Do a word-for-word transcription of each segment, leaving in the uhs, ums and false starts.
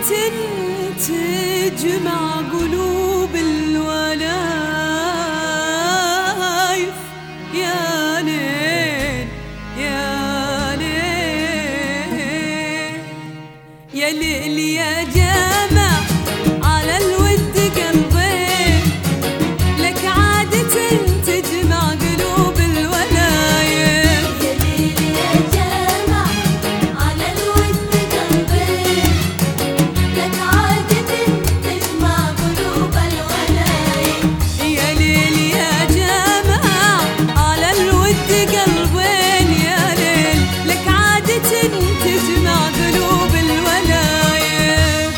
تجمع قلوب الولايف. يا ليل يا ليل يا ليل يا جمع على الود قلبين، لك عادة تجمع قلوب الولايف. يا ليل يا جمع على الود قلبين، لك عادة تجمع قلوب الولايف. يا ليل يا جمع على الود قلبين، يا ليل لك عادة تجمع قلوب الولايف.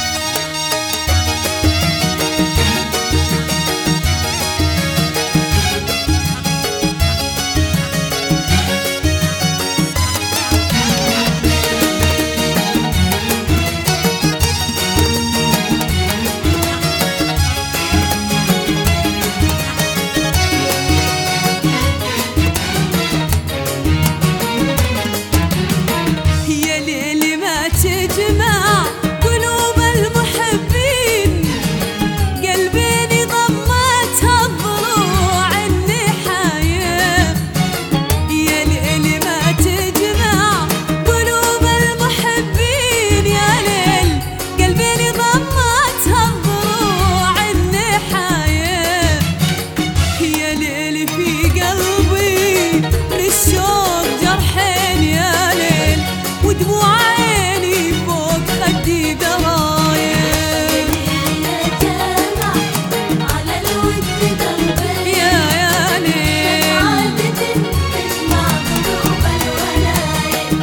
يا ليل ما تجمع قلوب المحبين، قلبيني ضمتها الضلوع النحاية. يا ليل ما تجمع قلوب المحبين، يا ليل قلبيني ضمتها الضلوع النحاية. يا ليل في قلبي للشوق جرحين، يا ليل ودموع عيني فوق خدي برايم. يا جمع على الود قلبين، يا يا لك ليل عادة تجمع قلوب الولايف.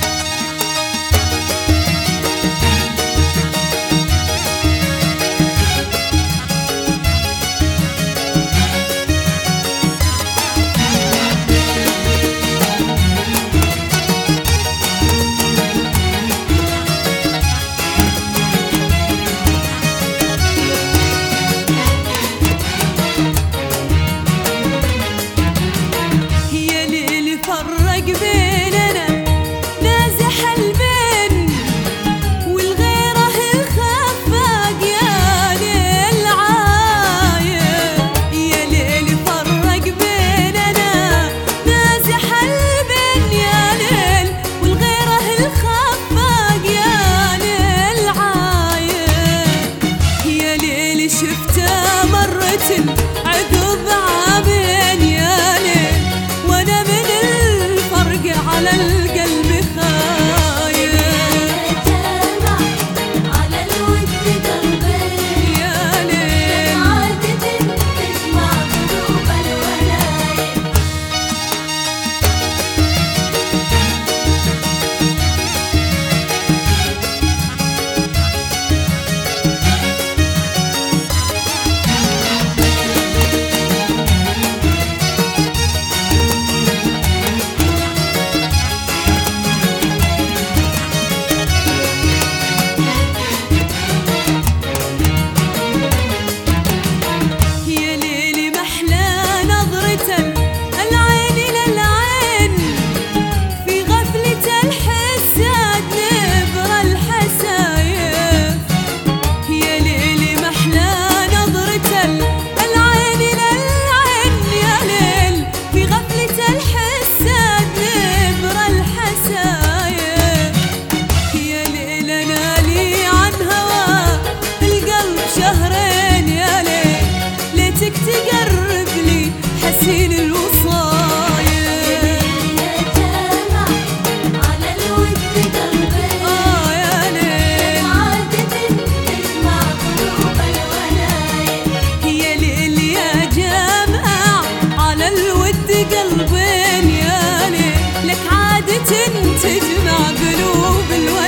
يا ليل فرق بيننا نازح البين، والغيره الخفاق يا ليل عاير. يا ليل فرق بيننا نازح البين، يا ليل والغيره الخفاق يا ليل عاير. يا ليل شفته مرة عقب عامين، يا ليل وانا من الفرق على القلب خايف. يا جمع على الود قلبين، يا لك ليل عادة تجمع قلوب الولايف. يا ليل محلى نظرة العين للعين، في غفلة الحساد نبر الحسايف. يا ليل محلى نظرة العين للعين، يا ليل في غفلة الحساد نبر الحسايف. يا ليل انا لي عن هوا القلب شهرين، يا ليل ليتك تقرب لي حسين الوصايا. يا جمع على الود قلبين، اه يا لك ليل عادة تجمع قلوب الولايف. يا ليل يا جمع على الود قلبين، يا ليل لك عادة تجمع قلوب الولايف.